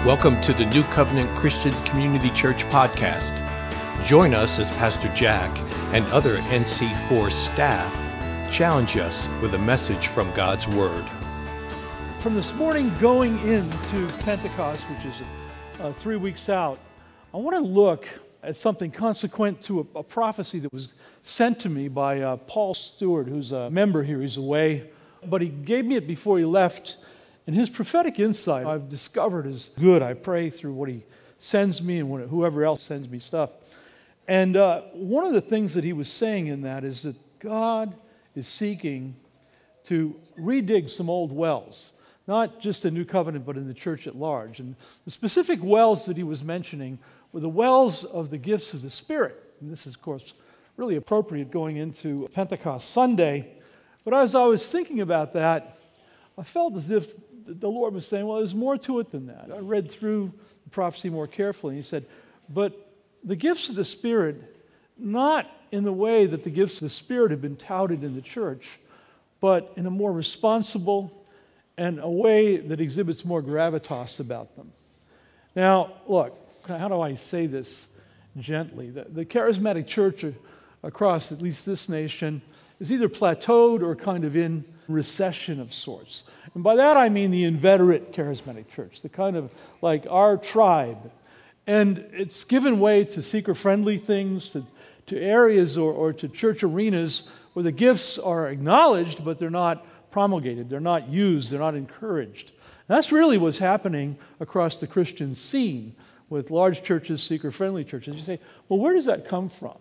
Welcome to the New Covenant Christian Community Church podcast. Join us as Pastor Jack and other NC4 staff challenge us with a message from God's Word. From this morning going into Pentecost, which is 3 weeks out, I want to look at something consequent to a prophecy that was sent to me by Paul Stewart, who's a member here. He's away, but he gave me it before he left. And his prophetic insight, I've discovered, is good. I pray through what he sends me and whoever else sends me stuff. And one of the things that he was saying in that is that God is seeking to redig some old wells, not just in New Covenant, but in the church at large. And the specific wells that he was mentioning were the wells of the gifts of the Spirit. And this is, of course, really appropriate going into Pentecost Sunday. But as I was thinking about that, I felt as if the Lord was saying, well, there's more to it than that. I read through the prophecy more carefully, and he said, but the gifts of the Spirit, not in the way that the gifts of the Spirit have been touted in the church, but in a more responsible and a way that exhibits more gravitas about them. Now, look, how do I say this gently? The charismatic church across at least this nation is either plateaued or kind of in recession of sorts. And by that I mean the inveterate charismatic church, the kind of like our tribe. And it's given way to seeker-friendly things, to areas or to church arenas where the gifts are acknowledged, but they're not promulgated, they're not used, they're not encouraged. And that's really what's happening across the Christian scene with large churches, seeker-friendly churches. You say, well, where does that come from?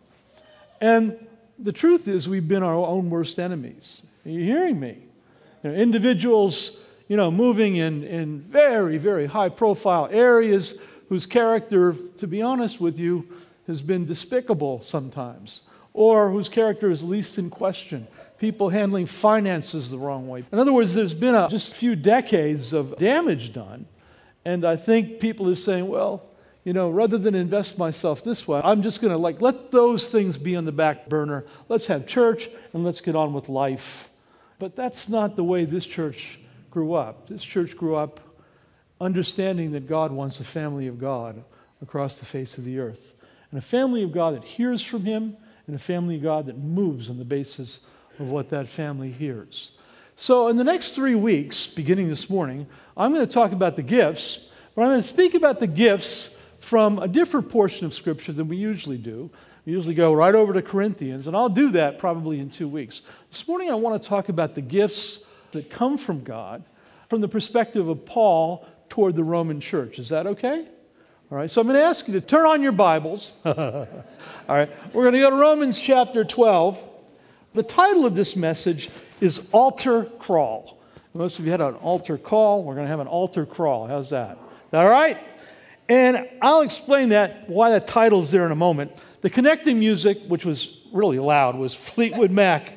And the truth is we've been our own worst enemies. Are you hearing me? Individuals, moving in very, very high-profile areas whose character, to be honest with you, has been despicable sometimes, or whose character is least in question. People handling finances the wrong way. In other words, there's been just a few decades of damage done, and I think people are saying, well, rather than invest myself this way, I'm just going to let those things be on the back burner. Let's have church and let's get on with life. But that's not the way this church grew up. This church grew up understanding that God wants a family of God across the face of the earth. And a family of God that hears from Him, and a family of God that moves on the basis of what that family hears. So in the next 3 weeks, beginning this morning, I'm going to talk about the gifts, but I'm going to speak about the gifts from a different portion of Scripture than we usually do. We usually go right over to Corinthians, and I'll do that probably in 2 weeks. This morning I want to talk about the gifts that come from God from the perspective of Paul toward the Roman church. Is that okay? All right, so I'm going to ask you to turn on your Bibles. All right, we're going to go to Romans chapter 12. The title of this message is Altar Crawl. Most of you had an altar call. We're going to have an altar crawl. How's that? Is that all right? And I'll explain why that title's there in a moment. The connecting music, which was really loud, was Fleetwood Mac.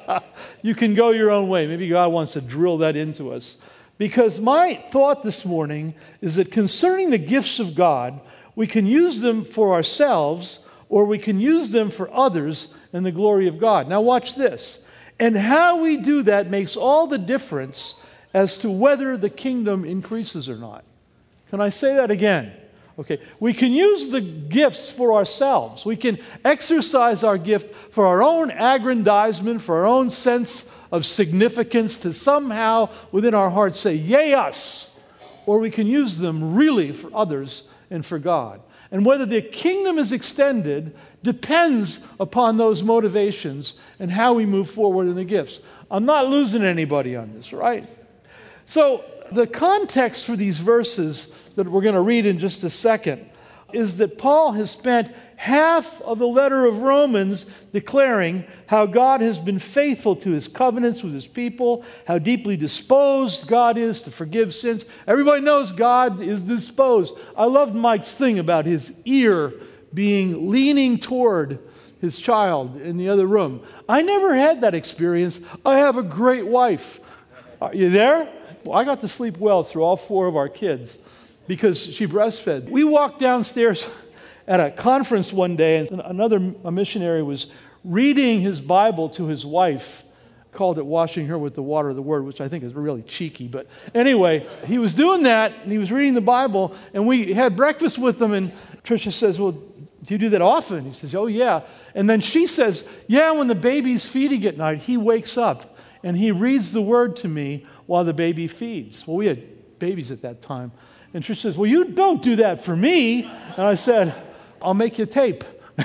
You can go your own way. Maybe God wants to drill that into us. Because my thought this morning is that concerning the gifts of God, we can use them for ourselves or we can use them for others in the glory of God. Now watch this. And how we do that makes all the difference as to whether the kingdom increases or not. Can I say that again? Okay, we can use the gifts for ourselves. We can exercise our gift for our own aggrandizement, for our own sense of significance, to somehow within our hearts say, yay us! Or we can use them really for others and for God. And whether the kingdom is extended depends upon those motivations and how we move forward in the gifts. I'm not losing anybody on this, right? So the context for these verses that we're going to read in just a second is that Paul has spent half of the letter of Romans declaring how God has been faithful to His covenants with His people, how deeply disposed God is to forgive sins. Everybody knows God is disposed. I loved Mike's thing about his ear leaning toward his child in the other room. I never had that experience. I have a great wife. Are you there? Well, I got to sleep well through all 4 of our kids because she breastfed. We walked downstairs at a conference one day, and a missionary was reading his Bible to his wife called it washing her with the water of the word, which I think is really cheeky. But anyway, he was doing that, and he was reading the Bible, and we had breakfast with him, and Tricia says, well, do you do that often? He says, oh, yeah. And then she says, yeah, when the baby's feeding at night, he wakes up, and he reads the word to me while the baby feeds. Well, we had babies at that time. And Tricia says, well, you don't do that for me. And I said, I'll make you a tape.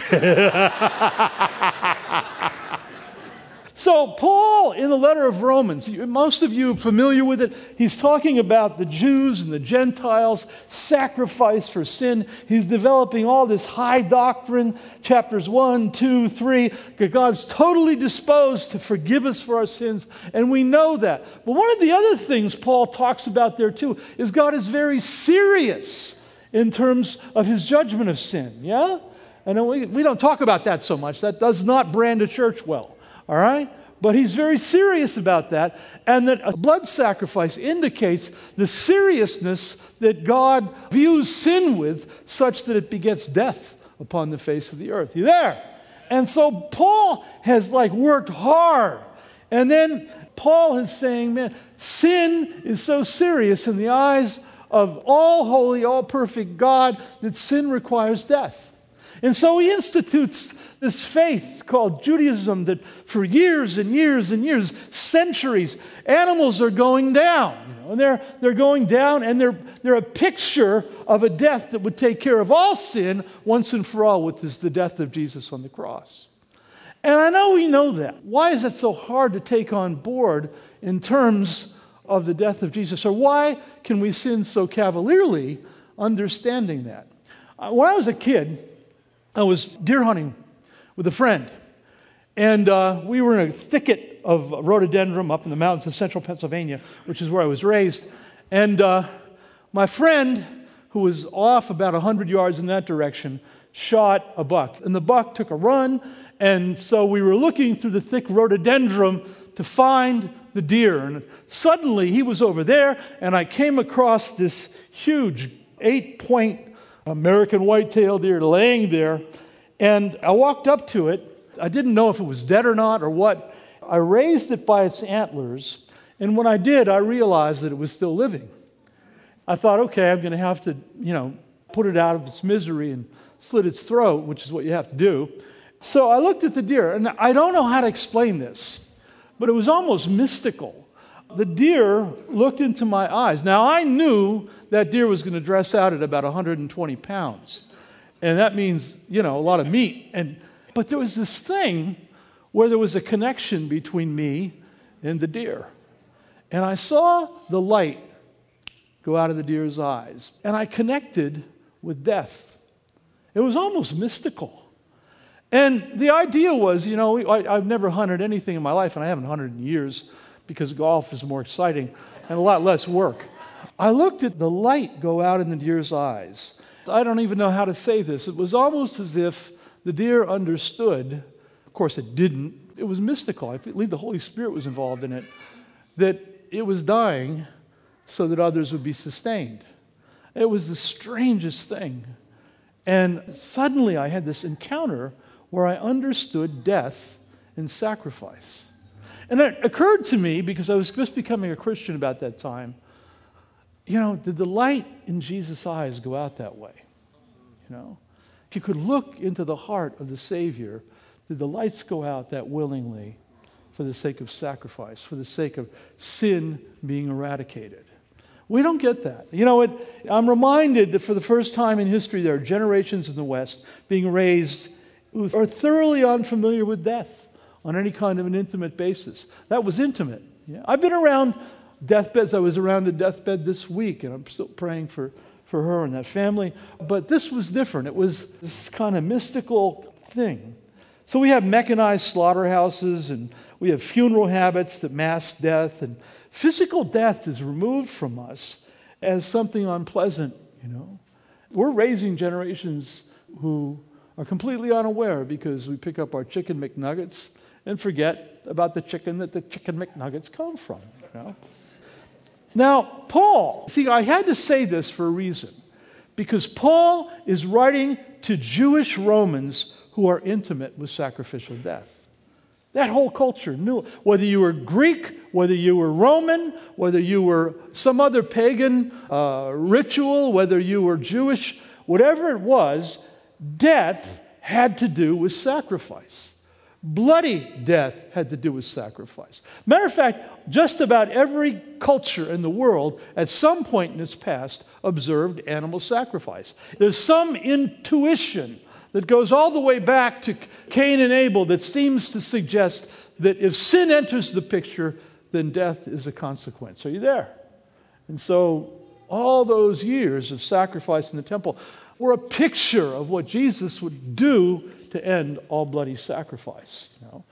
So Paul, in the letter of Romans, most of you are familiar with it. He's talking about the Jews and the Gentiles, sacrifice for sin. He's developing all this high doctrine, chapters 1, 2, 3, that God's totally disposed to forgive us for our sins, and we know that. But one of the other things Paul talks about there too is God is very serious in terms of his judgment of sin, yeah? And we don't talk about that so much. That does not brand a church well. All right? But he's very serious about that, and that a blood sacrifice indicates the seriousness that God views sin with, such that it begets death upon the face of the earth. You there? And so Paul has worked hard. And then Paul is saying, man, sin is so serious in the eyes of all holy, all perfect God that sin requires death. And so he institutes this faith called Judaism that for years and years and years, centuries, animals are going down. And they're going down, and they're a picture of a death that would take care of all sin once and for all, which is the death of Jesus on the cross. And I know we know that. Why is it so hard to take on board in terms of the death of Jesus? Or why can we sin so cavalierly understanding that? When I was a kid, I was deer hunting with a friend, and we were in a thicket of rhododendron up in the mountains of central Pennsylvania, which is where I was raised. And my friend, who was off about 100 yards in that direction, shot a buck. And the buck took a run, and so we were looking through the thick rhododendron to find the deer. And suddenly he was over there, and I came across this huge 8-point American white-tailed deer laying there, and I walked up to it. I didn't know if it was dead or not or what. I raised it by its antlers, and when I did, I realized that it was still living. I thought, okay, I'm going to have to, put it out of its misery and slit its throat, which is what you have to do. So I looked at the deer, and I don't know how to explain this, but it was almost mystical. The deer looked into my eyes. Now, I knew that deer was going to dress out at about 120 pounds. And that means, a lot of meat. But there was this thing where there was a connection between me and the deer. And I saw the light go out of the deer's eyes. And I connected with death. It was almost mystical. And the idea was, I've never hunted anything in my life, and I haven't hunted in years because golf is more exciting and a lot less work. I looked at the light go out in the deer's eyes. I don't even know how to say this. It was almost as if the deer understood. Of course, it didn't. It was mystical. I believe the Holy Spirit was involved in it, that it was dying so that others would be sustained. It was the strangest thing. And suddenly I had this encounter where I understood death and sacrifice. And it occurred to me, because I was just becoming a Christian about that time, did the light in Jesus' eyes go out that way? If you could look into the heart of the Savior, did the lights go out that willingly for the sake of sacrifice, for the sake of sin being eradicated? We don't get that. I'm reminded that for the first time in history, there are generations in the West being raised who are thoroughly unfamiliar with death on any kind of an intimate basis. That was intimate. Yeah. I've been around deathbeds. I was around a deathbed this week, and I'm still praying for her and that family. But this was different. It was this kind of mystical thing. So we have mechanized slaughterhouses, and we have funeral habits that mask death, and physical death is removed from us as something unpleasant, We're raising generations who are completely unaware because we pick up our chicken McNuggets and forget about the chicken that the chicken McNuggets come from, Now, Paul, I had to say this for a reason, because Paul is writing to Jewish Romans who are intimate with sacrificial death. That whole culture knew, whether you were Greek, whether you were Roman, whether you were some other pagan ritual, whether you were Jewish, whatever it was, death had to do with sacrifice. Bloody death had to do with sacrifice. Matter of fact, just about every culture in the world at some point in its past observed animal sacrifice. There's some intuition that goes all the way back to Cain and Abel that seems to suggest that if sin enters the picture, then death is a consequence. Are you there? And so all those years of sacrifice in the temple were a picture of what Jesus would do to end all bloody sacrifice.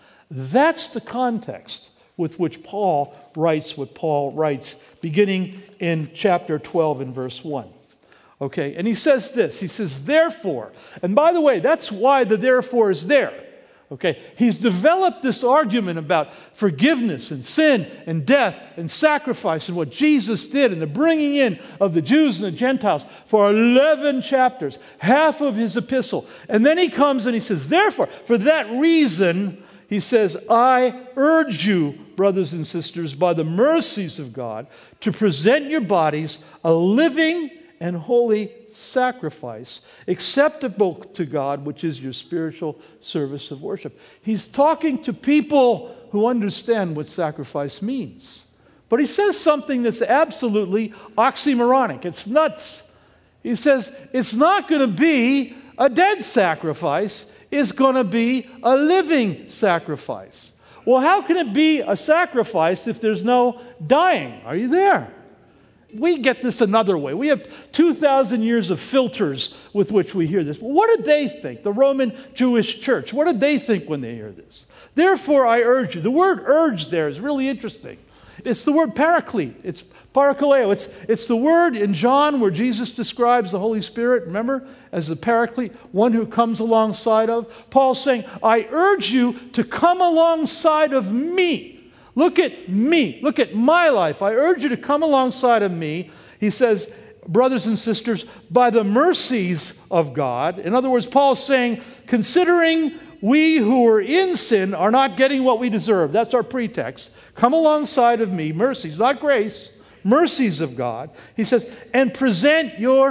That's the context with which Paul writes what Paul writes, beginning in chapter 12 and verse 1. Okay, and he says this, he says, therefore, and by the way, that's why the therefore is there. Okay, he's developed this argument about forgiveness and sin and death and sacrifice and what Jesus did and the bringing in of the Jews and the Gentiles for 11 chapters, half of his epistle. And then he comes and he says, therefore, for that reason, he says, I urge you, brothers and sisters, by the mercies of God, to present your bodies a living and holy sacrifice, acceptable to God, which is your spiritual service of worship. He's talking to people who understand what sacrifice means. But he says something that's absolutely oxymoronic. It's nuts. He says, it's not going to be a dead sacrifice. It's going to be a living sacrifice. Well, how can it be a sacrifice if there's no dying? Are you there? We get this another way. We have 2,000 years of filters with which we hear this. What did they think? The Roman Jewish church. What did they think when they hear this? Therefore, I urge you. The word urge there is really interesting. It's the word paraclete. It's parakaleo. It's the word in John where Jesus describes the Holy Spirit, remember, as the paraclete, one who comes alongside of. Paul's saying, I urge you to come alongside of me. Look at me. Look at my life. I urge you to come alongside of me. He says, brothers and sisters, by the mercies of God. In other words, Paul's saying, considering we who are in sin are not getting what we deserve. That's our pretext. Come alongside of me. Mercies, not grace. Mercies of God. He says, and present your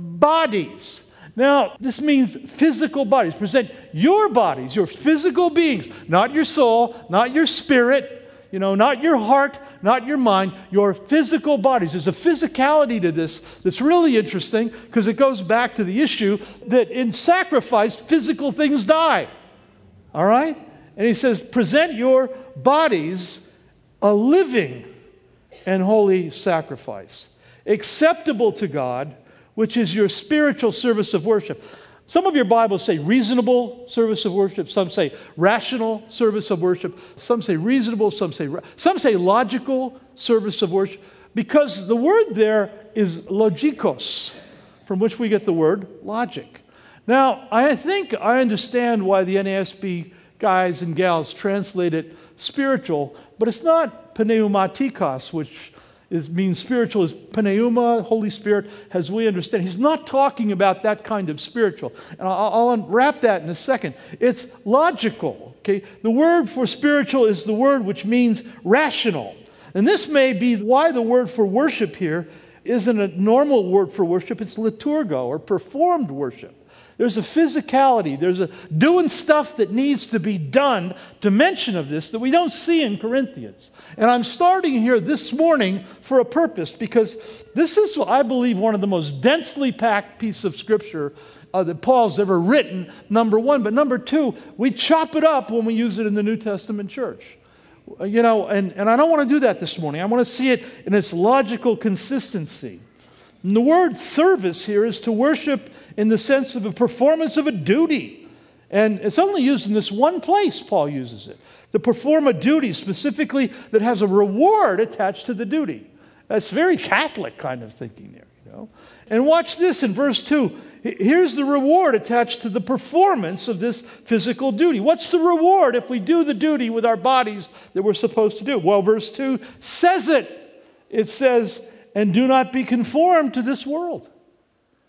bodies. Now, this means physical bodies. Present your bodies, your physical beings, not your soul, not your spirit, not your heart, not your mind, your physical bodies. There's a physicality to this that's really interesting because it goes back to the issue that in sacrifice, physical things die. All right? And he says, present your bodies a living and holy sacrifice, acceptable to God, which is your spiritual service of worship. Some of your Bibles say reasonable service of worship. Some say rational service of worship. Some say reasonable. Some say logical service of worship. Because the word there is logikos, from which we get the word logic. Now, I think I understand why the NASB guys and gals translate it spiritual, but it's not pneumatikos, which means spiritual is pneuma, Holy Spirit, as we understand. He's not talking about that kind of spiritual. And I'll unwrap that in a second. It's logical. Okay? The word for spiritual is the word which means rational. And this may be why the word for worship here isn't a normal word for worship. It's liturgo, or performed worship. There's a physicality. There's a doing stuff that needs to be done, dimension of this, that we don't see in Corinthians. And I'm starting here this morning for a purpose, because this is, I believe, one of the most densely packed pieces of Scripture that Paul's ever written, number one. But number two, we chop it up when we use it in the New Testament church. And I don't want to do that this morning. I want to see it in its logical consistency. And the word service here is to worship in the sense of a performance of a duty. And it's only used in this one place, Paul uses it. To perform a duty specifically that has a reward attached to the duty. That's very Catholic kind of thinking there, And watch this in verse 2. Here's the reward attached to the performance of this physical duty. What's the reward if we do the duty with our bodies that we're supposed to do? Well, verse 2 says it. It says, and do not be conformed to this world.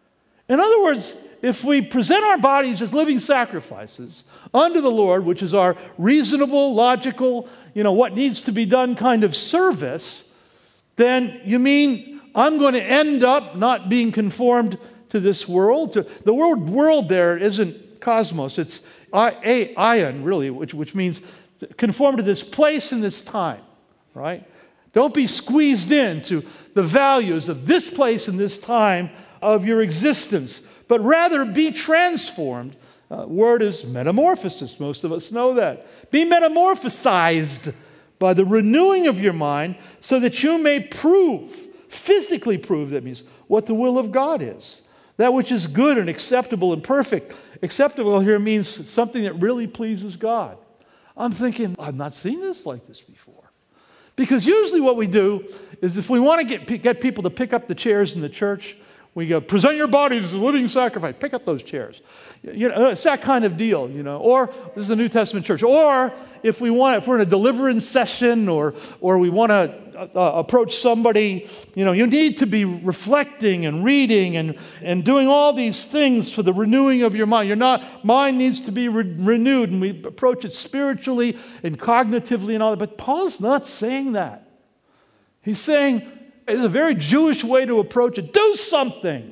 In other words, if we present our bodies as living sacrifices unto the Lord, which is our reasonable, logical, what needs to be done kind of service, then you mean I'm going to end up not being conformed to this world? The word world there isn't cosmos, it's aion, really, which means conform to this place and this time, right? Don't be squeezed into the values of this place and this time of your existence, but rather be transformed. Word is metamorphosis. Most of us know that. Be metamorphosized by the renewing of your mind so that you may physically prove, that means what the will of God is. That which is good and acceptable and perfect. Acceptable here means something that really pleases God. I'm thinking, I've not seen this like this before. Because usually what we do is if we want to get people to pick up the chairs in the church, we go, present your bodies as a living sacrifice. Pick up those chairs. It's that kind of deal, Or this is a New Testament church. Or if we're in a deliverance session or we want to approach somebody, you need to be reflecting and reading and doing all these things for the renewing of your mind. Your mind needs to be renewed, and we approach it spiritually and cognitively and all that. But Paul's not saying that. He's saying, it's a very Jewish way to approach it. Do something.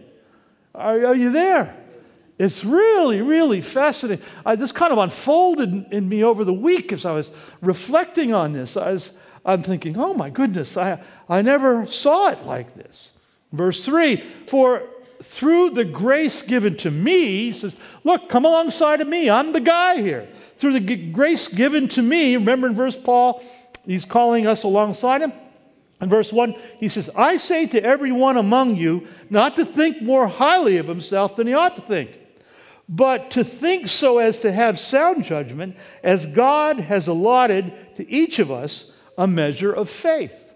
Are you there? It's really, really fascinating. This kind of unfolded in me over the week as I was reflecting on this. I'm thinking, oh my goodness, I never saw it like this. Verse 3, for through the grace given to me, he says, look, come alongside of me. I'm the guy here. Through the grace given to me, remember in verse Paul, he's calling us alongside him. In verse 1, he says, I say to everyone among you not to think more highly of himself than he ought to think, but to think so as to have sound judgment, as God has allotted to each of us a measure of faith.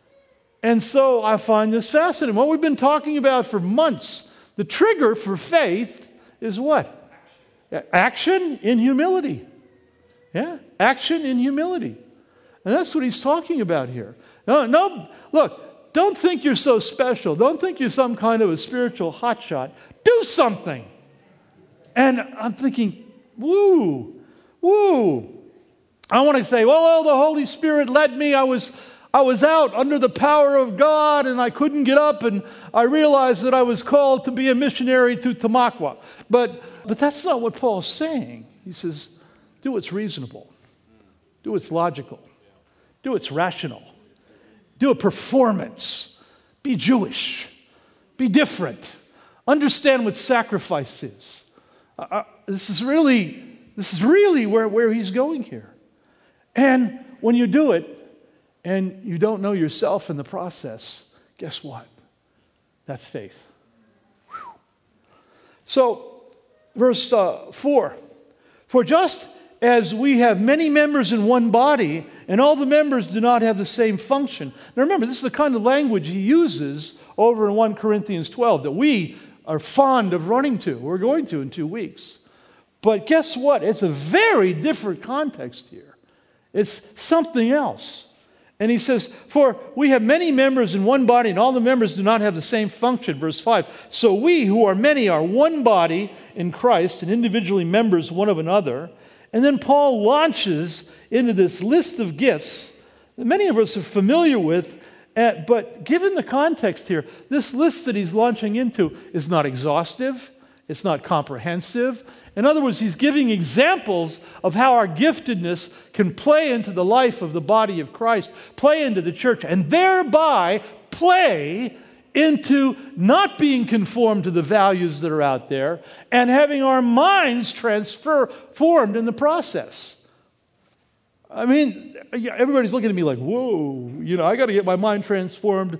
And so I find this fascinating. What we've been talking about for months, the trigger for faith is what? Action in humility. Yeah, action in humility. And that's what he's talking about here. No, look, don't think you're so special. Don't think you're some kind of a spiritual hotshot. Do something. And I'm thinking, woo. I want to say, well, the Holy Spirit led me. I was out under the power of God, and I couldn't get up, and I realized that I was called to be a missionary to Tamaqua. But that's not what Paul's saying. He says, do what's reasonable. Do what's logical. Do what's rational. Do a performance. Be Jewish. Be different. Understand what sacrifice is. This is really where he's going here. And when you do it and you don't know yourself in the process, guess what? That's faith. Whew. So, verse 4. For just as we have many members in one body, and all the members do not have the same function. Now remember, this is the kind of language he uses over in 1 Corinthians 12 that we are fond of running to. We're going to in 2 weeks. But guess what? It's a very different context here. It's something else. And he says, for we have many members in one body, and all the members do not have the same function. Verse 5. So we who are many are one body in Christ, and individually members one of another. And then Paul launches into this list of gifts that many of us are familiar with, but given the context here, this list that he's launching into is not exhaustive, it's not comprehensive. In other words, he's giving examples of how our giftedness can play into the life of the body of Christ, play into the church, and thereby play into not being conformed to the values that are out there and having our minds transformed in the process. I mean, everybody's looking at me like, whoa, I got to get my mind transformed,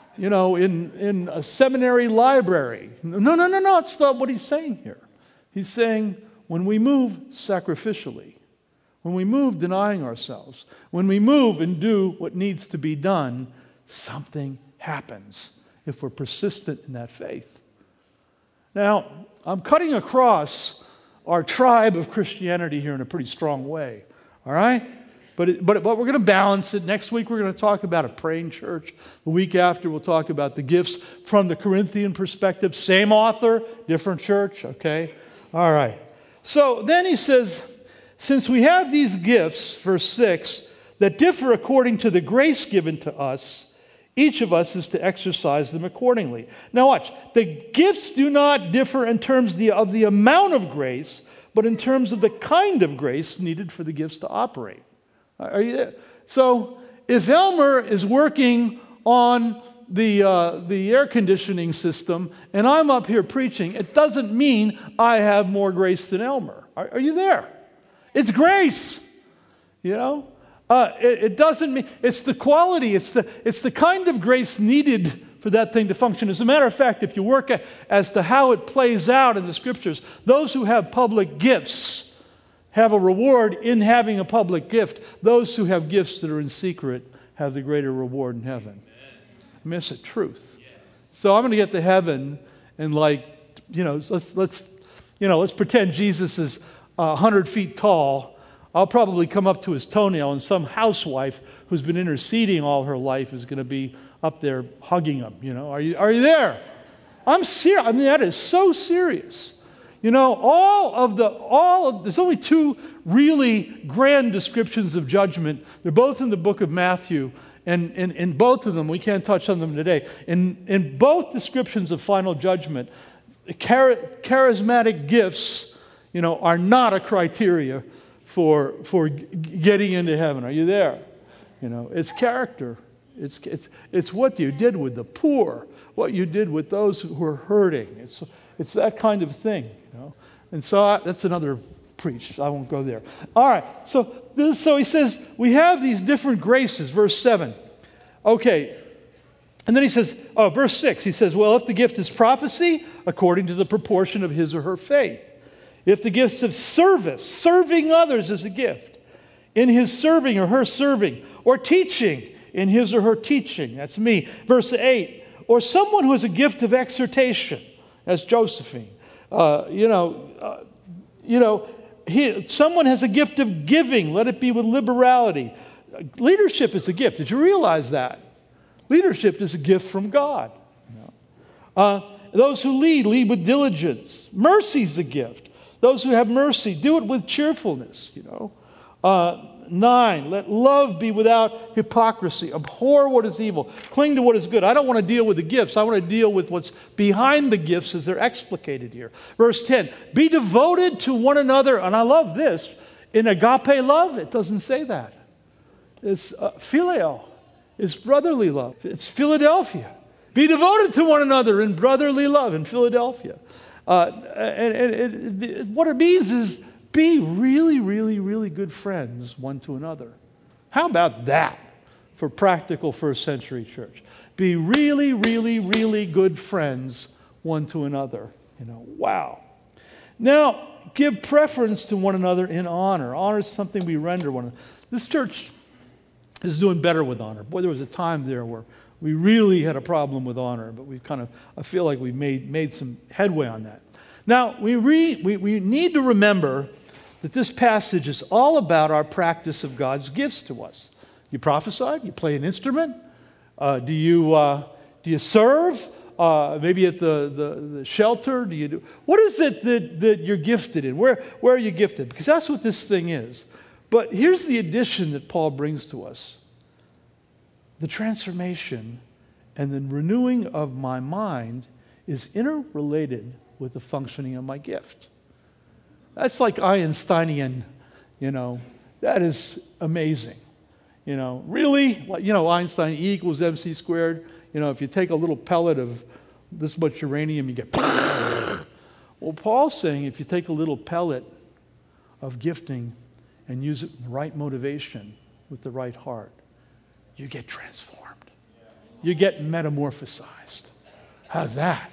in a seminary library. No, it's not what he's saying here. He's saying when we move sacrificially, when we move denying ourselves, when we move and do what needs to be done, something happens if we're persistent in that faith. Now, I'm cutting across our tribe of Christianity here in a pretty strong way, all right? But we're going to balance it. Next week we're going to talk about a praying church. The week after we'll talk about the gifts from the Corinthian perspective. Same author, different church, okay? All right. So then he says, since we have these gifts, verse 6, that differ according to the grace given to us, each of us is to exercise them accordingly. Now watch. The gifts do not differ in terms of the amount of grace, but in terms of the kind of grace needed for the gifts to operate. Are you there? So if Elmer is working on the air conditioning system and I'm up here preaching, it doesn't mean I have more grace than Elmer. Are you there? It's grace, you know. It doesn't mean it's the quality. It's the kind of grace needed for that thing to function. As a matter of fact, if you work as to how it plays out in the Scriptures, those who have public gifts have a reward in having a public gift. Those who have gifts that are in secret have the greater reward in heaven. I mean, it's the truth. So I'm going to get to heaven and let's pretend Jesus is 100 feet tall. I'll probably come up to his toenail, and some housewife who's been interceding all her life is going to be up there hugging him. You know, are you there? I'm serious. I mean, that is so serious. You know, there's only two really grand descriptions of judgment. They're both in the book of Matthew, and in both of them, we can't touch on them today. In both descriptions of final judgment, charismatic gifts, you know, are not a criteria for getting into heaven. Are you there? You know, it's character. It's what you did with the poor, what you did with those who are hurting. It's that kind of thing, you know. And so that's another preach. I won't go there. All right. So he says we have these different graces. Verse 7. Okay. And then he says, verse 6. He says, well, if the gift is prophecy, according to the proportion of his or her faith. If the gifts of service, serving others is a gift, in his serving or her serving, or teaching, in his or her teaching. That's me. Verse 8. Or someone who has a gift of exhortation. That's Josephine. Someone has a gift of giving. Let it be with liberality. Leadership is a gift. Did you realize that? Leadership is a gift from God. Those who lead with diligence. Mercy is a gift. Those who have mercy, do it with cheerfulness. 9, let love be without hypocrisy. Abhor what is evil. Cling to what is good. I don't want to deal with the gifts. I want to deal with what's behind the gifts as they're explicated here. Verse 10, be devoted to one another. And I love this. In agape love, it doesn't say that. It's phileo. It's brotherly love. It's Philadelphia. Be devoted to one another in brotherly love in Philadelphia. What it means is be really, really, really good friends one to another. How about that for practical first century church? Be really, really, really good friends one to another. Wow. Now, give preference to one another in honor. Honor is something we render one another. This church is doing better with honor. Boy, there was a time there where we really had a problem with honor, but I feel like we've made some headway on that. Now, we need to remember that this passage is all about our practice of God's gifts to us. You prophesy? You play an instrument? Do you serve? Maybe at the shelter? What is it that you're gifted in? Where are you gifted? Because that's what this thing is. But here's the addition that Paul brings to us. The transformation and the renewing of my mind is interrelated with the functioning of my gift. That's like Einsteinian, that is amazing. Really, Einstein, E equals MC squared. If you take a little pellet of this much uranium, you get... Well, Paul's saying if you take a little pellet of gifting and use it in the right motivation with the right heart, you get transformed. You get metamorphosized. How's that?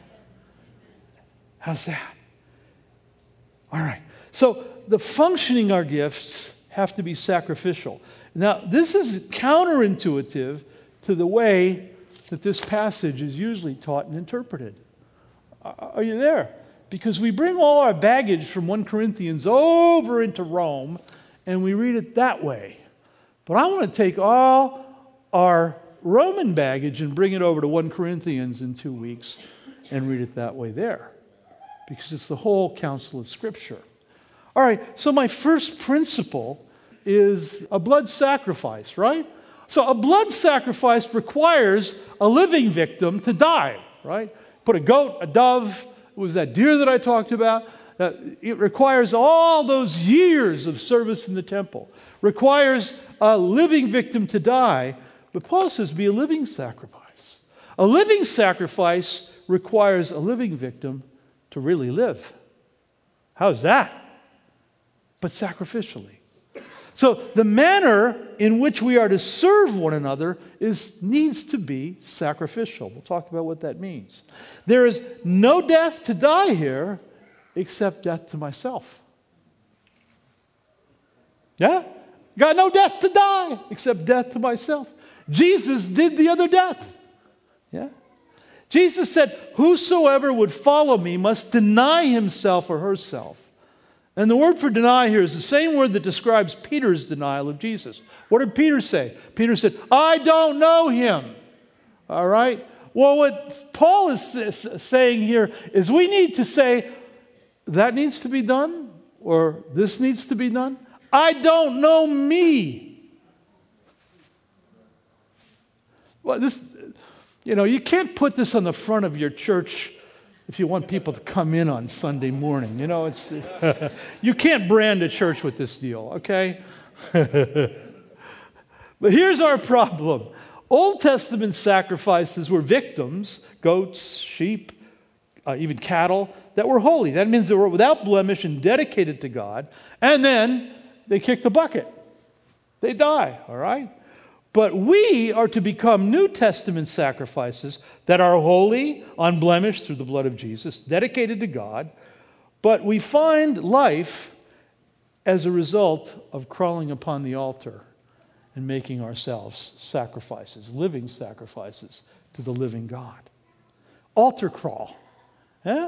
All right. So the functioning of our gifts have to be sacrificial. Now, this is counterintuitive to the way that this passage is usually taught and interpreted. Are you there? Because we bring all our baggage from 1 Corinthians over into Rome, and we read it that way. But I want to take all our Roman baggage and bring it over to 1 Corinthians in 2 weeks and read it that way there, because it's the whole counsel of Scripture. All right, so my first principle is a blood sacrifice, right? So a blood sacrifice requires a living victim to die, right? Put a goat, a dove, it was that deer that I talked about. It requires all those years of service in the temple. Requires a living victim to die. But Paul says, be a living sacrifice. A living sacrifice requires a living victim to really live. How's that? But sacrificially. So the manner in which we are to serve one another needs to be sacrificial. We'll talk about what that means. There is no death to die here except death to myself. Yeah? Got no death to die except death to myself. Jesus did the other death. Yeah? Jesus said, whosoever would follow me must deny himself or herself. And the word for deny here is the same word that describes Peter's denial of Jesus. What did Peter say? Peter said, I don't know him. All right? Well, what Paul is saying here is we need to say, that needs to be done, or this needs to be done. I don't know me. Well, you can't put this on the front of your church if you want people to come in on Sunday morning. It's you can't brand a church with this deal, okay? But here's our problem. Old Testament sacrifices were victims, goats, sheep, even cattle, that were holy. That means they were without blemish and dedicated to God. And then they kick the bucket. They die, all right? But we are to become New Testament sacrifices that are holy, unblemished through the blood of Jesus, dedicated to God. But we find life as a result of crawling upon the altar and making ourselves sacrifices, living sacrifices to the living God. Altar crawl. Yeah?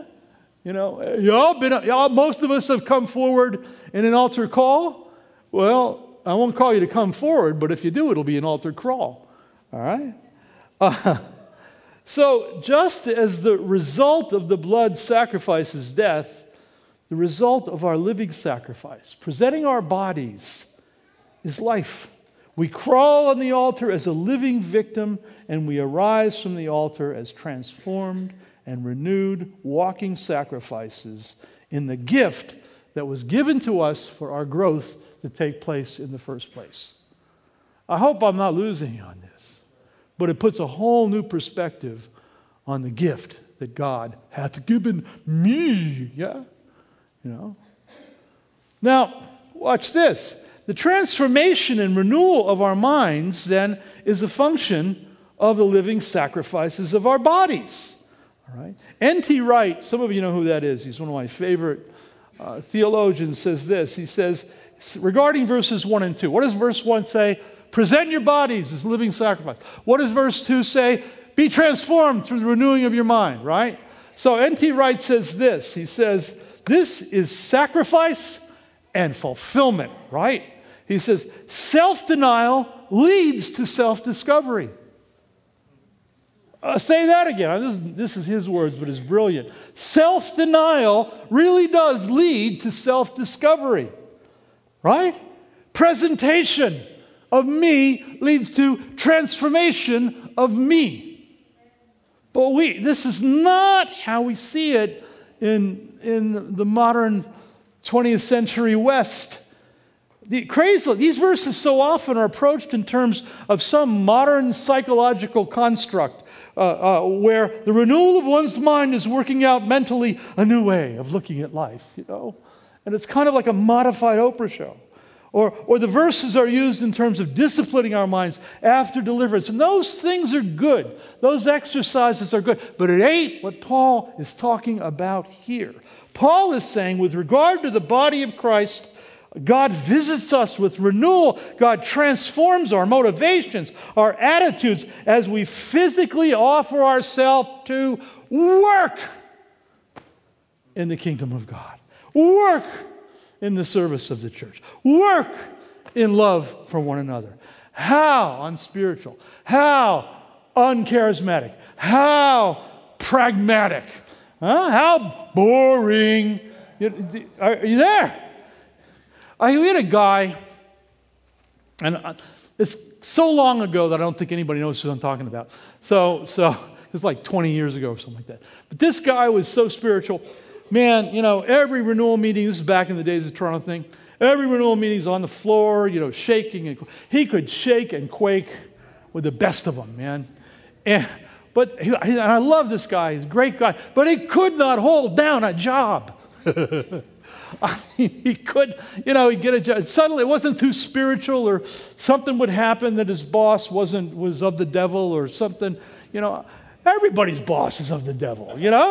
Most of us have come forward in an altar call. Well, I won't call you to come forward, but if you do, it'll be an altar crawl. All right? So just as the result of the blood sacrifice is death, the result of our living sacrifice, presenting our bodies, is life. We crawl on the altar as a living victim, and we arise from the altar as transformed and renewed, walking sacrifices in the gift that was given to us for our growth to take place in the first place. I hope I'm not losing you on this, but it puts a whole new perspective on the gift that God hath given me. Yeah? Now, watch this. The transformation and renewal of our minds, then, is a function of the living sacrifices of our bodies. All right? N.T. Wright, some of you know who that is. He's one of my favorite theologians, says this. He says, regarding verses 1 and 2, what does verse 1 say? Present your bodies as living sacrifice. What does verse 2 say? Be transformed through the renewing of your mind, right? So N.T. Wright says this. He says, this is sacrifice and fulfillment, right? He says, self-denial leads to self-discovery. Say that again. This is his words, but it's brilliant. Self-denial really does lead to self-discovery, right? Presentation of me leads to transformation of me. But this is not how we see it in the modern 20th century West. These verses so often are approached in terms of some modern psychological construct where the renewal of one's mind is working out mentally a new way of looking at life, And it's kind of like a modified Oprah show. Or the verses are used in terms of disciplining our minds after deliverance. And those things are good. Those exercises are good. But it ain't what Paul is talking about here. Paul is saying, with regard to the body of Christ, God visits us with renewal. God transforms our motivations, our attitudes, as we physically offer ourselves to work in the kingdom of God. Work in the service of the church. Work in love for one another. How unspiritual. How uncharismatic. How pragmatic. Huh? How boring. Are you there? We had a guy, and it's so long ago that I don't think anybody knows who I'm talking about. So it's like 20 years ago or something like that. But this guy was so spiritual. Man, every renewal meeting, this is back in the days of the Toronto thing, every renewal meeting is on the floor, shaking. And he could shake and quake with the best of them, man. But I love this guy. He's a great guy. But he could not hold down a job. I mean, he could, he'd get a job. Suddenly, it wasn't too spiritual, or something would happen that his boss was of the devil or something. Everybody's boss is of the devil,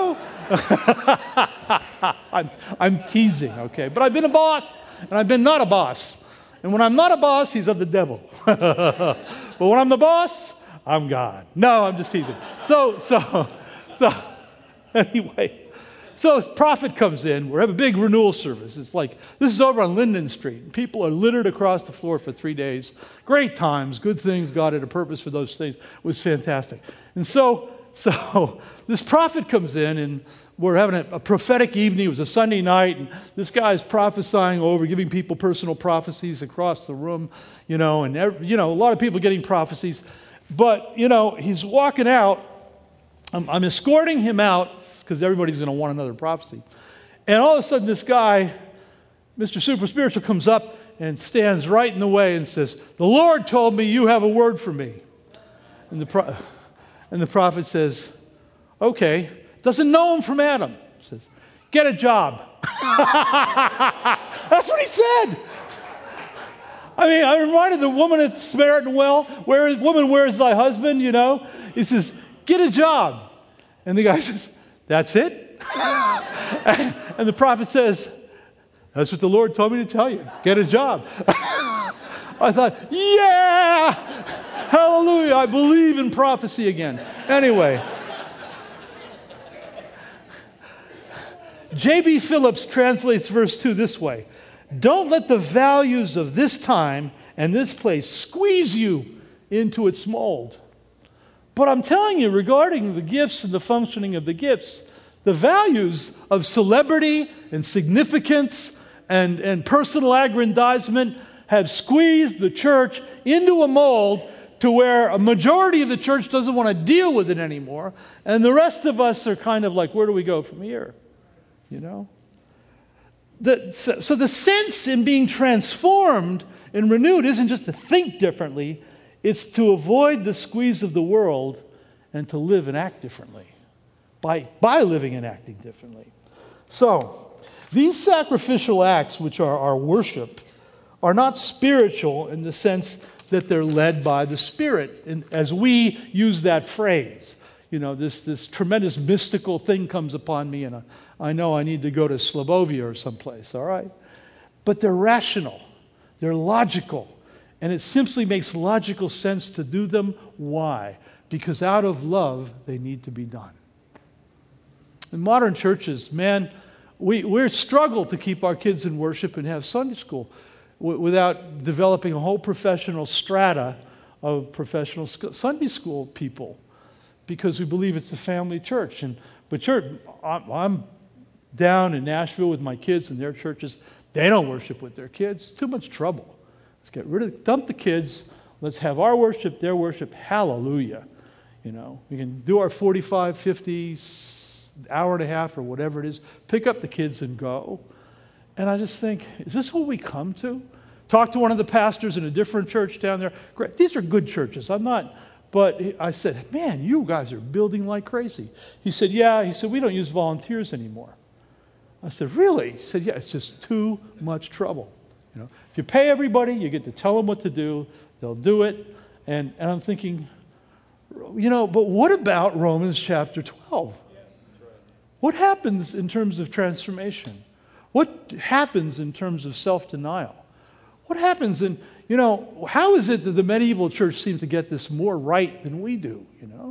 I'm teasing, okay? But I've been a boss, and I've been not a boss. And when I'm not a boss, he's of the devil. But when I'm the boss, I'm God. No, I'm just teasing. So anyway. So a prophet comes in. We have a big renewal service. It's like, this is over on Linden Street. People are littered across the floor for 3 days. Great times, good things. God had a purpose for those things. It was fantastic. And so this prophet comes in, and we're having a prophetic evening. It was a Sunday night, and this guy's prophesying over, giving people personal prophecies across the room, and a lot of people getting prophecies. But, he's walking out. I'm escorting him out because everybody's going to want another prophecy. And all of a sudden, this guy, Mr. Super Spiritual, comes up and stands right in the way and says, "The Lord told me you have a word for me." And the prophet says, "Okay." Doesn't know him from Adam. Says, "Get a job." That's what he said. I mean, I reminded the woman at the Samaritan well, "Woman, where is thy husband?" He says, "Get a job." And the guy says, "That's it?" And the prophet says, "That's what the Lord told me to tell you. Get a job." I thought, yeah, hallelujah, I believe in prophecy again. Anyway, J.B. Phillips translates verse 2 this way: "Don't let the values of this time and this place squeeze you into its mold." But I'm telling you, regarding the gifts and the functioning of the gifts, the values of celebrity and significance and personal aggrandizement have squeezed the church into a mold to where a majority of the church doesn't want to deal with it anymore, and the rest of us are kind of like, where do we go from here? So the sense in being transformed and renewed isn't just to think differently. It's to avoid the squeeze of the world and to live and act differently by living and acting differently. So, these sacrificial acts, which are our worship, are not spiritual in the sense that they're led by the Spirit. And as we use that phrase, this tremendous mystical thing comes upon me, and I know I need to go to Slobovia or someplace, all right? But they're rational. They're logical. And it simply makes logical sense to do them. Why? Because out of love, they need to be done. In modern churches, man, we struggle to keep our kids in worship and have Sunday school without developing a whole professional strata of professional Sunday school people, because we believe it's a family church. But church, I'm down in Nashville with my kids and their churches. They don't worship with their kids. Too much trouble. Let's get rid of, dump the kids. Let's have our worship, their worship. Hallelujah. We can do our 45, 50, hour and a half or whatever it is. Pick up the kids and go. And I just think, is this what we come to? Talk to one of the pastors in a different church down there. Great. These are good churches. I'm not, but I said, "Man, you guys are building like crazy." He said, "Yeah." He said, "We don't use volunteers anymore." I said, "Really?" He said, "Yeah, it's just too much trouble. If you pay everybody, you get to tell them what to do, they'll do it." And I'm thinking, but what about Romans chapter 12? What happens in terms of transformation? What happens in terms of self-denial? What happens in, how is it that the medieval church seems to get this more right than we do,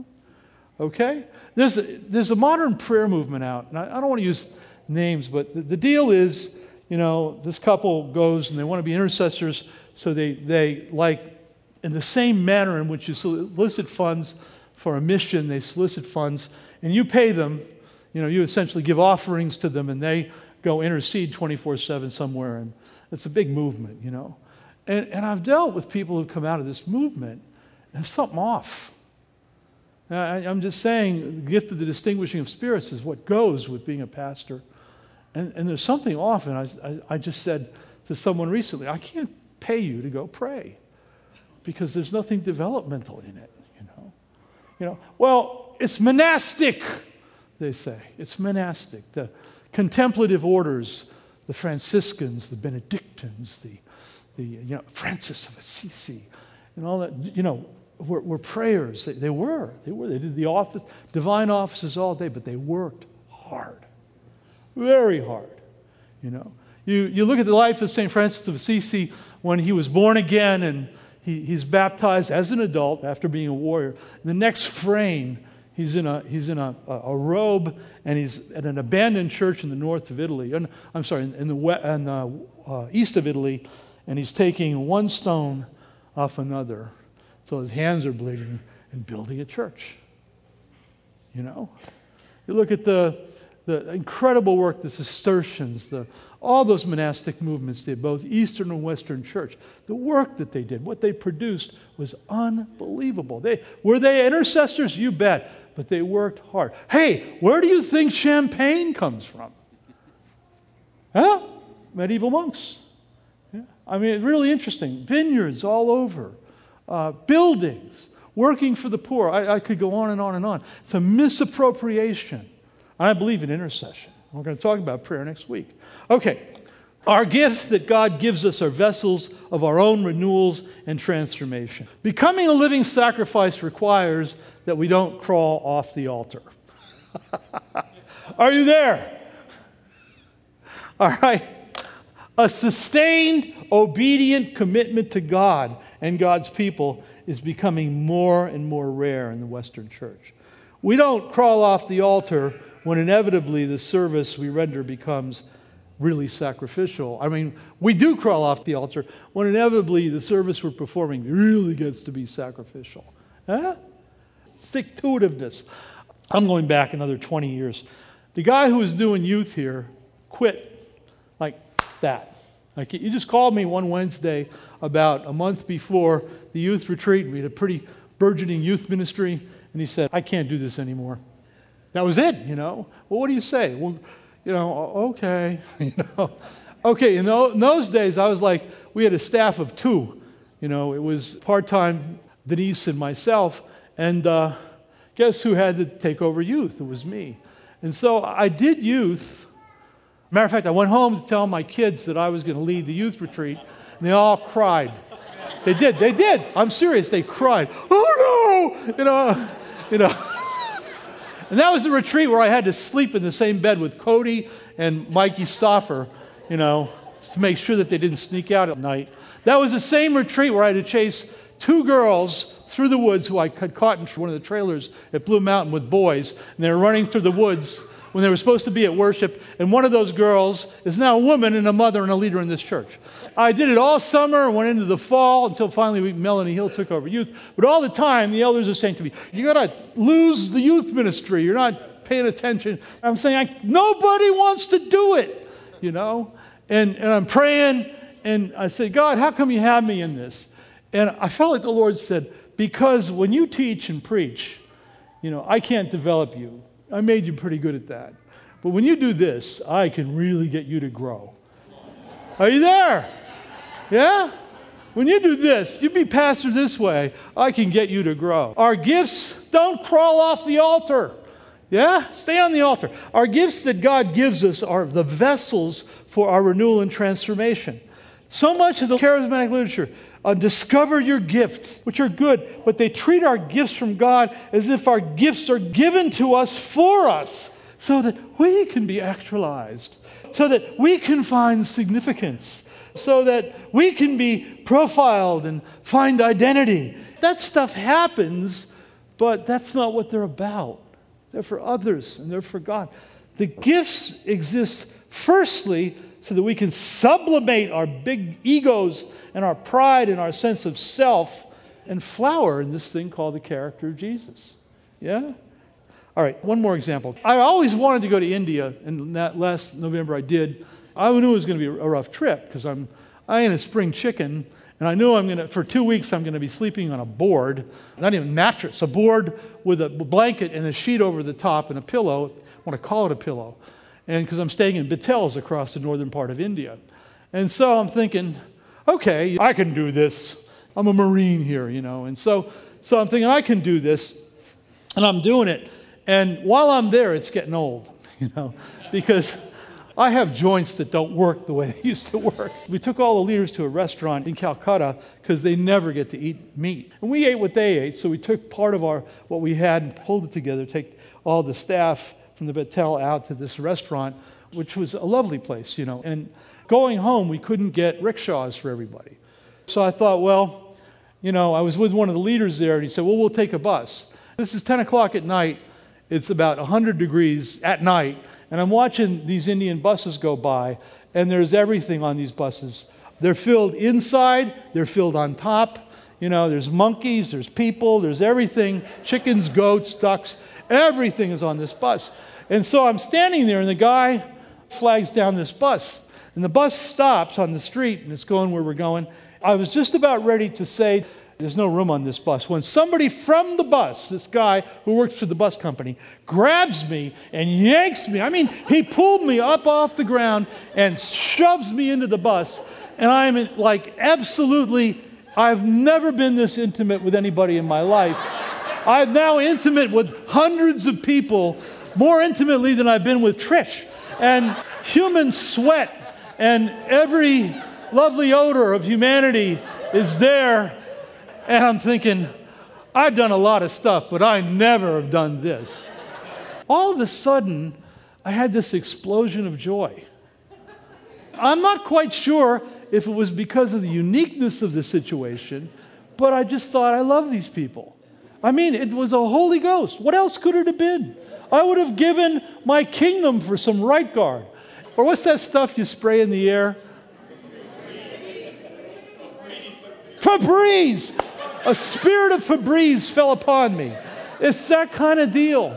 Okay? There's a modern prayer movement out, and I don't want to use names, but the deal is, this couple goes and they want to be intercessors So they like, in the same manner in which you solicit funds for a mission, they solicit funds, and you pay them. You essentially give offerings to them, and they go intercede 24/7 somewhere, and it's a big movement, And I've dealt with people who've come out of this movement, and there's something off. I'm just saying, the gift of the distinguishing of spirits is what goes with being a pastor. And there's something off, and I just said to someone recently, I can't pay you to go pray because there's nothing developmental in it, Well, it's monastic, they say. It's monastic. The contemplative orders, the Franciscans, the Benedictines, the Francis of Assisi, and all that, were prayers. They were. They did the office, divine offices all day, but they worked hard, very hard. You look at the life of St. Francis of Assisi when he was born again, and he's baptized as an adult after being a warrior. In the next frame, he's in a robe, and he's at an abandoned church in the north of Italy. In the east of Italy, and he's taking one stone off another. So his hands are bleeding and building a church. You look at the incredible work the Cistercians, all those monastic movements did, both Eastern and Western Church. The work that they did, what they produced was unbelievable. Were they intercessors? You bet. But they worked hard. Hey, where do you think champagne comes from? Huh? Medieval monks. Yeah. It's really interesting. Vineyards all over. Buildings, working for the poor. I could go on and on and on. It's a misappropriation. I believe in intercession. We're going to talk about prayer next week. Okay, our gifts that God gives us are vessels of our own renewals and transformation. Becoming a living sacrifice requires that we don't crawl off the altar. Are you there? All right. A sustained, obedient commitment to God and God's people is becoming more and more rare in the Western church. We don't crawl off the altar when inevitably the service we render becomes really sacrificial. We do crawl off the altar when inevitably the service we're performing really gets to be sacrificial. Huh? Stick-to-itiveness. I'm going back another 20 years. The guy who was doing youth here quit like that. You just called me one Wednesday about a month before the youth retreat. We had a pretty burgeoning youth ministry, and he said, I can't do this anymore. That was it, Well, what do you say? Well, okay, Okay, in those days, I was like, we had a staff of 2. It was part-time Denise and myself, and guess who had to take over youth? It was me. And so I did youth. Matter of fact, I went home to tell my kids that I was going to lead the youth retreat, and they all cried. They did. I'm serious. They cried. Oh no! And that was the retreat where I had to sleep in the same bed with Cody and Mikey Stoffer, to make sure that they didn't sneak out at night. That was the same retreat where I had to chase 2 girls through the woods who I had caught in one of the trailers at Blue Mountain with boys, and they were running through the woods when they were supposed to be at worship, and one of those girls is now a woman and a mother and a leader in this church. I did it all summer and went into the fall until finally Melanie Hill took over youth. But all the time, the elders are saying to me, you got to lose the youth ministry. You're not paying attention. I'm saying, nobody wants to do it, And I'm praying, and I said, God, how come you have me in this? And I felt like the Lord said, because when you teach and preach, I can't develop you. I made you pretty good at that. But when you do this, I can really get you to grow. Are you there? Yeah? When you do this, you be pastor this way, I can get you to grow. Our gifts don't crawl off the altar. Yeah? Stay on the altar. Our gifts that God gives us are the vessels for our renewal and transformation. So much of the charismatic literature discover your gifts, which are good, but they treat our gifts from God as if our gifts are given to us for us so that we can be actualized, so that we can find significance, so that we can be profiled and find identity. That stuff happens, but that's not what they're about. They're for others and they're for God. The gifts exist firstly so that we can sublimate our big egos and our pride and our sense of self and flower in this thing called the character of Jesus. Yeah? All right, one more example. I always wanted to go to India, and that last November I did. I knew it was going to be a rough trip because I ain't a spring chicken, and I knew for 2 weeks I'm going to be sleeping on a board, not even a mattress, a board with a blanket and a sheet over the top and a pillow. I want to call it a pillow. And because I'm staying in Betels across the northern part of India. And so I'm thinking, okay, I can do this. I'm a Marine here, And so I'm thinking, I can do this. And I'm doing it. And while I'm there, it's getting old, because I have joints that don't work the way they used to work. We took all the leaders to a restaurant in Calcutta because they never get to eat meat. And we ate what they ate, so we took part of what we had and pulled it together, take all the staff from the Betel out to this restaurant, which was a lovely place, And going home, we couldn't get rickshaws for everybody. So I thought, well, I was with one of the leaders there, and he said, well, we'll take a bus. This is 10 o'clock at night. It's about 100 degrees at night, and I'm watching these Indian buses go by, and there's everything on these buses. They're filled inside, they're filled on top. There's monkeys, there's people, there's everything, chickens, goats, ducks, everything is on this bus. And so I'm standing there, and the guy flags down this bus, and the bus stops on the street, and it's going where we're going. I was just about ready to say, there's no room on this bus, when somebody from the bus, this guy who works for the bus company, grabs me and yanks me. I mean, he pulled me up off the ground and shoves me into the bus, and I'm I've never been this intimate with anybody in my life. I'm now intimate with hundreds of people, more intimately than I've been with Trish. And human sweat and every lovely odor of humanity is there. And I'm thinking, I've done a lot of stuff, but I never have done this. All of a sudden, I had this explosion of joy. I'm not quite sure if it was because of the uniqueness of the situation, but I just thought, I love these people. I mean, it was a Holy Ghost. What else could it have been? I would have given my kingdom for some right guard. Or what's that stuff you spray in the air? Febreze! A spirit of Febreze fell upon me. It's that kind of deal.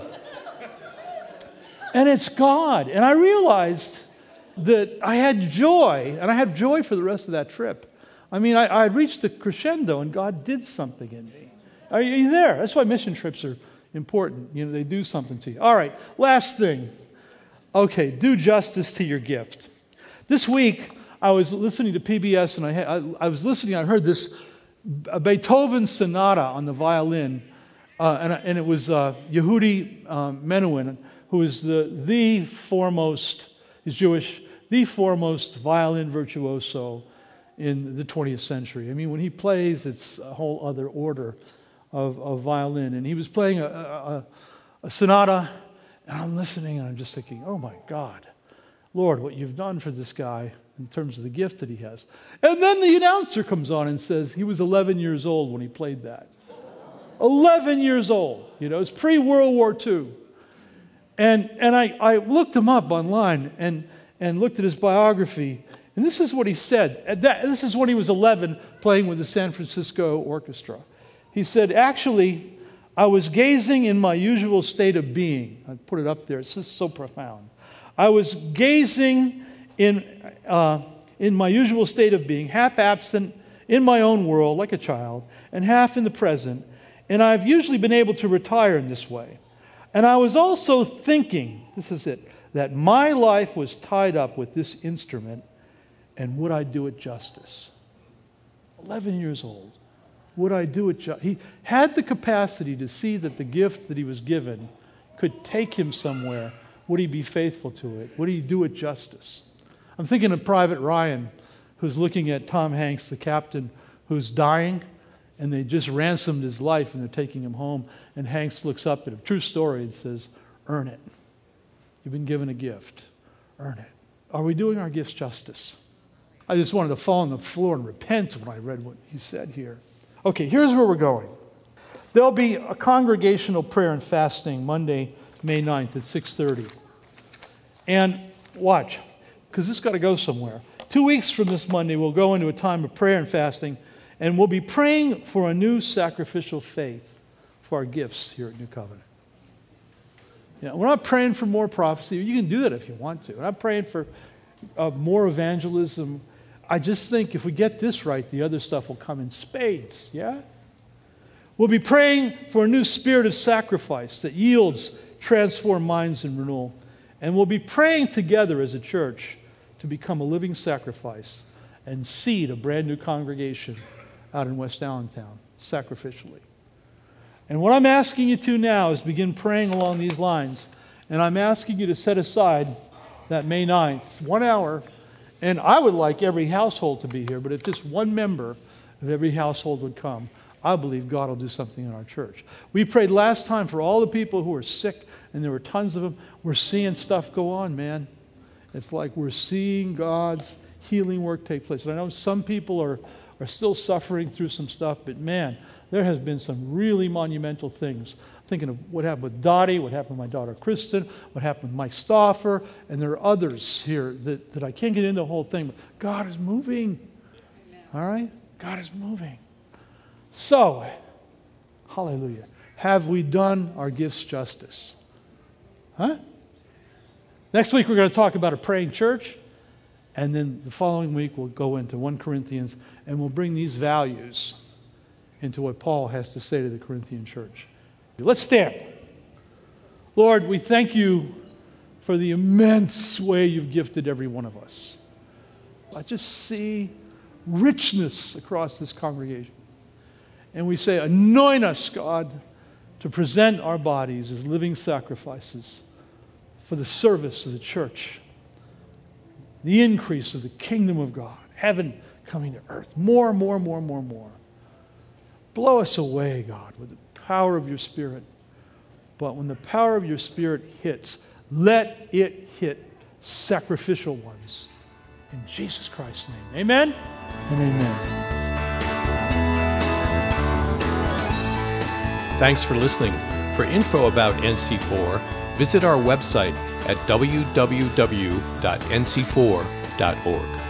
And it's God. And I realized that I had joy, and I had joy for the rest of that trip. I mean, I had reached the crescendo, and God did something in me. Are you there? That's why mission trips are important. They do something to you. All right, last thing. Okay, do justice to your gift. This week, I was listening to PBS, and I heard this Beethoven sonata on the violin, and it was Yehudi Menuhin, who is the foremost, he's Jewish, the foremost violin virtuoso in the 20th century. I mean, when he plays, it's a whole other order of violin. And he was playing a sonata, and I'm listening, and I'm just thinking, oh my God, Lord, what you've done for this guy in terms of the gift that he has. And then the announcer comes on and says he was 11 years old when he played that. 11 years old. It's pre-World War II. And I looked him up online and looked at his biography, and this is what he said. This is when he was 11 playing with the San Francisco Orchestra. He said, actually, I was gazing in my usual state of being. I put it up there. It's just so profound. I was gazing in my usual state of being, half absent in my own world like a child, and half in the present, and I've usually been able to retire in this way. And I was also thinking, this is it, that my life was tied up with this instrument, and would I do it justice? 11 years old. Would I do it justice? He had the capacity to see that the gift that he was given could take him somewhere. Would he be faithful to it? Would he do it justice? I'm thinking of Private Ryan, who's looking at Tom Hanks, the captain, who's dying, and they just ransomed his life, and they're taking him home. And Hanks looks up at him, true story, and says, earn it. You've been given a gift. Earn it. Are we doing our gifts justice? I just wanted to fall on the floor and repent when I read what he said here. Okay, here's where we're going. There'll be a congregational prayer and fasting Monday, May 9th at 6:30. And watch. because this got to go somewhere. 2 weeks from this Monday, we'll go into a time of prayer and fasting, and we'll be praying for a new sacrificial faith for our gifts here at New Covenant. We're not praying for more prophecy. You can do that if you want to. We're not praying for more evangelism. I just think if we get this right, the other stuff will come in spades, yeah? We'll be praying for a new spirit of sacrifice that yields transformed minds and renewal. And we'll be praying together as a church to become a living sacrifice and seed a brand new congregation out in West Allentown, sacrificially. And what I'm asking you to now is begin praying along these lines. And I'm asking you to set aside that May 9th, 1 hour. And I would like every household to be here, but if just one member of every household would come, I believe God will do something in our church. We prayed last time for all the people who were sick, and there were tons of them. We're seeing stuff go on, man. It's like we're seeing God's healing work take place. And I know some people are still suffering through some stuff, but man, there has been some really monumental things. I'm thinking of what happened with Dottie, what happened with my daughter Kristen, what happened with Mike Stauffer, and there are others here that I can't get into the whole thing, but God is moving. All right? God is moving. So, hallelujah. Have we done our gifts justice? Huh? Next week we're going to talk about a praying church, and then the following week we'll go into 1 Corinthians, and we'll bring these values into what Paul has to say to the Corinthian church. Let's stand. Lord, we thank you for the immense way you've gifted every one of us. I just see richness across this congregation. And we say, anoint us, God, to present our bodies as living sacrifices for the service of the church, the increase of the kingdom of God, heaven coming to earth, more. Blow us away, God, with the power of your Spirit. But when the power of your Spirit hits, let it hit sacrificial ones. In Jesus Christ's name, amen and amen. Thanks for listening. For info about NC4, visit our website at www.nc4.org.